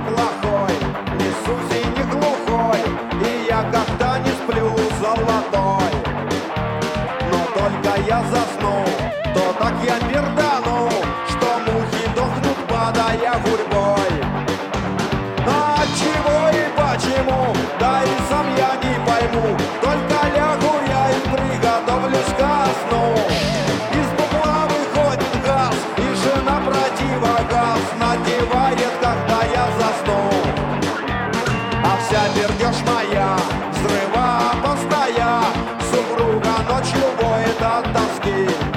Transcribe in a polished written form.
неплохой, не Сузи, не глухой, и я как-то не сплю золотой. Но только я засну, то так я пердану, что мухи дохнут, падая гурьбой. А чего и почему, да и сам я не пойму, только лягу я и приготовлюсь ко сну. Из бабла выходит газ, и жена противогаз надевает, когда я засну. А вся пердеж моя, взрыва постоя, супруга ночью воет от тоски.